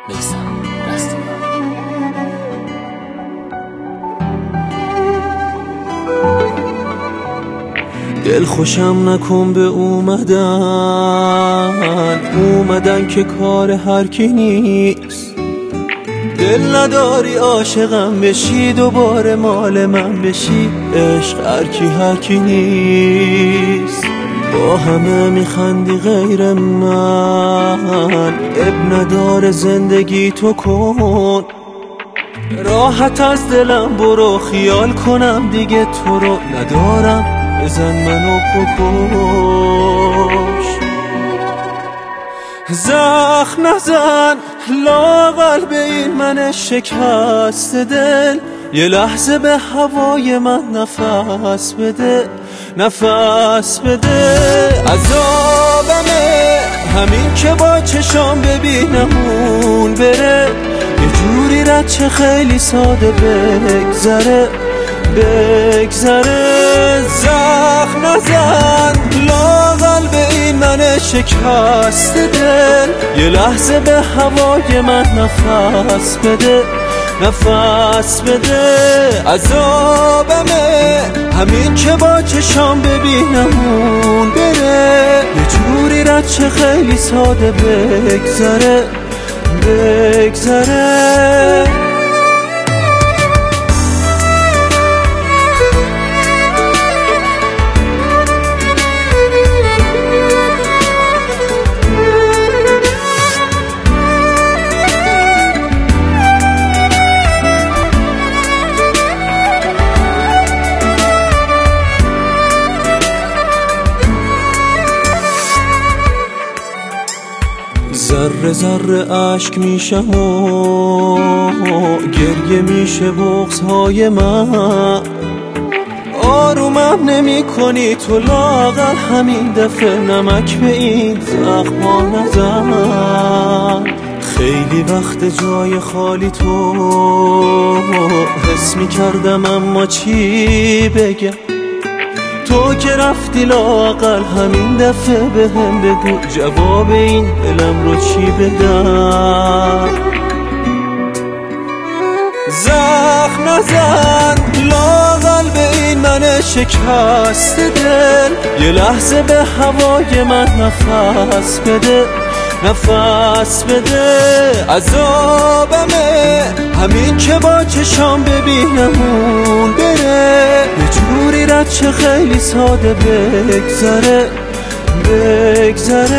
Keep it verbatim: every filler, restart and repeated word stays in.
میثم رستگار. دل خوشم نکن به اومدن اومدن که کار هر کی نیست. دل نداری عاشقم بشی دوباره مال من بشی. عشق هر کی هر کی نیست. با همه میخندی غیر من، اب نداره زندگی تو کن. راحت از دلم برو، خیال کنم دیگه تو رو ندارم. بزن منو بکش، زخم نزن لااقل به این من شکست دل. یه لحظه به هوای من نفس بده، نفس بده. عذابمه همین که با چشام ببینمون بره. یه جوری رد چه خیلی ساده بگذره بگذره. زخم نزن لااقل به این من شکست دل. یه لحظه به هوای من نفس بده، نفس بده. عذابمه همین که با چشام ببینمون بره. یه جوری رد چه خیلی ساده بگذره بگذره. ذره ذره عشق میشم و گریه میشه بغض‌های من. آرومم نمی کنی تو لااقل همین دفعه نمک به این زخما نزن. خیلی وقت جای خالی تو حس میکردم اما چی بگم. تو که رفتی لااقل همین دفعه به هم بگو جواب این دلم رو چی بدم. زخم نزن لااقل به این من شکست دل. یه لحظه به هوای من نفس بده، نفس بده. عذابمه همین که با چشام ببینمون بره. یه جوری رد چه خیلی ساده بگذره بگذره.